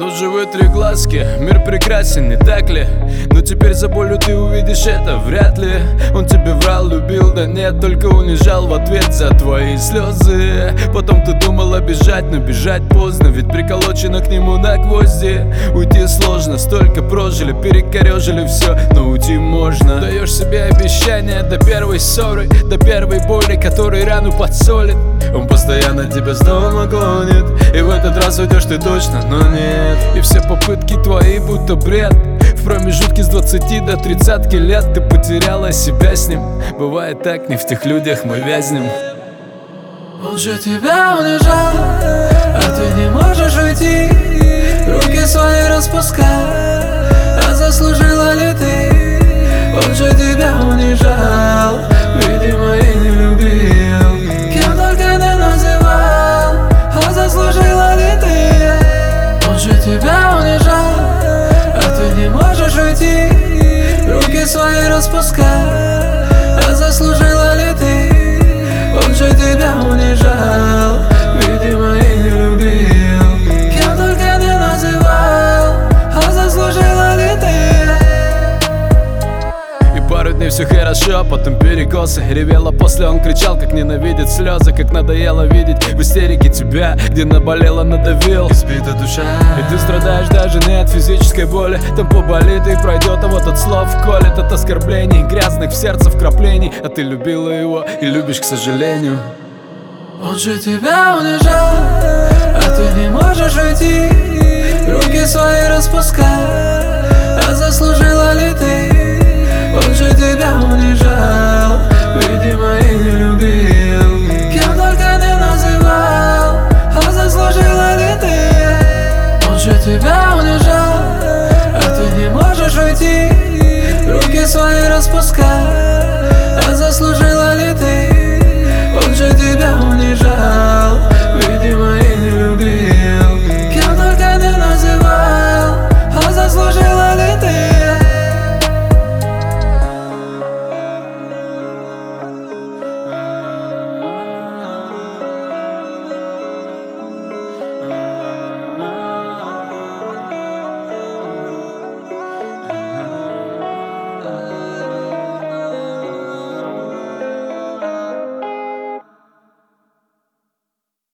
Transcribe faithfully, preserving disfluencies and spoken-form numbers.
Ну же вытри глазки, мир прекрасен, не так ли? Но теперь за болью ты увидишь это вряд ли. Он тебе врал, любил, да нет, только унижал в ответ за твои слезы. Потом ты думала бежать, но бежать поздно, ведь приколочено к нему на гвозди. Уйти сложно, столько прожили, перекорежили все, но уйти можно. Даешь себе обещание до первой ссоры, до первой боли, который рану подсолит. Он постоянно тебя снова клонит, и в этот раз уйдешь ты точно, но нет. И все попытки твои будто бред. В промежутке с двадцати до тридцатки лет ты потеряла себя с ним. Бывает так, не в тех людях мы вязнем. Он же тебя унижал, а ты не можешь уйти. Руки свои распускай, а заслужила ли ты? Он же тебя унижал, видимо и не любил. Кем только не называл, а заслужила ли ты? Он же тебя унижал, а ты не можешь уйти. Руки свои распускай, а заслужила ли ты? Он же тебя унижал, видимо и не любил. Кем только не называл, а заслужила ли ты? И пару дней все хорошо, потом перекосы. Ревела после, он кричал, как ненавидит слезы. Как надоело видеть в истерике тебя, где наболело, надавил. Избита душа, и ты страдаешь даже не от физической боли. Там поболит и пройдет, а вот от слов колет. От оскорблений, грязных в сердце вкраплений. А ты любила его и любишь, к сожалению. Он же тебя унижал, а ты не можешь уйти. Руки свои распускай, а заслужила ли ты? Он же тебя унижал, видимо и не любил.